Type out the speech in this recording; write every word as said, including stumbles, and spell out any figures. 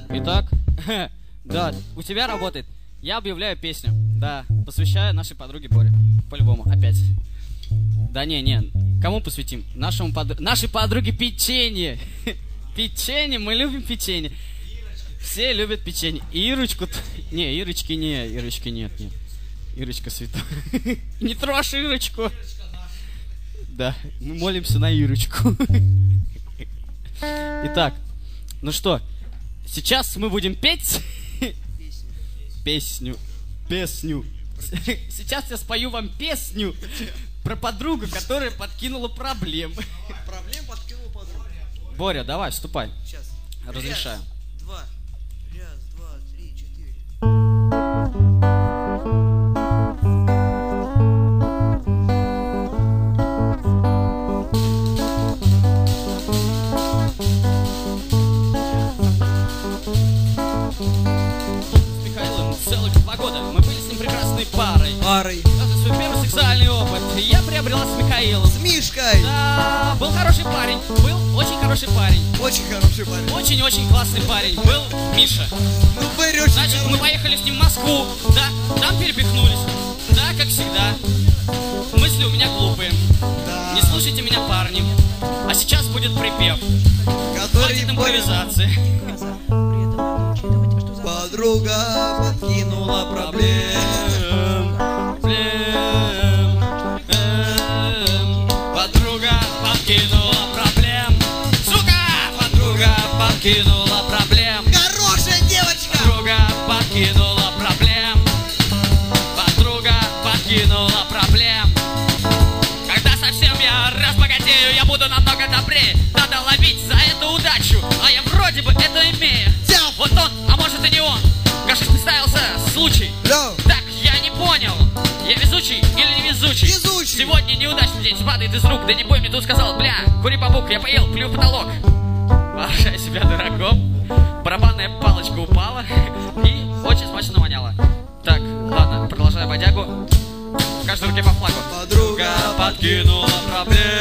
Итак, да, у тебя работает. Я объявляю песню. Да, посвящаю нашей подруге Боре. По-любому, опять. Да не, не, кому посвятим? Нашему под... Нашей подруге печенье. Печенье, мы любим печенье. Все любят печенье. Ирочку... Не, Ирочки не, Ирочки нет, нет. Ирочка святая. Не трожь Ирочку. Да, мы молимся на Ирочку. Итак, ну что, сейчас мы будем петь песню, песню. Сейчас я спою вам песню про подругу, которая подкинула проблем. Проблем подкинула подругу. Боря, давай, вступай. Сейчас. Разрешаю. Раз, два. Раз, два, три, четыре. Целых два года мы были с ним прекрасной парой. Парой. Это свой первый сексуальный опыт я приобрела с Михаилом. С Мишкой. Да, был хороший парень. Был очень хороший парень. Очень хороший парень. Очень-очень классный парень. Был Миша. Ну, Боря, очень Значит, хороший. мы поехали с ним в Москву. Да, там перепихнулись. Да, как всегда. Мысли у меня глупые. Да. Не слушайте меня, парни. А сейчас будет припев. Который Хватит Боря... импровизации. Подруга подкинула проблем. Проблем. Эм. Подруга подкинула проблем. Сука! Подруга подкинула проблем. Хорошая девочка. Подруга подкинула проблем. Подруга подкинула проблем. Когда совсем я разбогатею, я буду намного добрее. Надо ловить за эту удачу, а я вроде бы это имею. Вот он, а может и не он. Кажется, представился случай. No. Так, я не понял. Я везучий или не везучий? Везучий. Сегодня неудачный день, падает из рук. Да не пойми, тут сказал, бля, кури бабук, я поел, плюю в потолок. Вооружай себя дураком. Барабанная палочка упала и очень смачно воняла. Так, ладно, продолжаю бодягу. В каждой руке по флагу. Подруга подкинула проблем.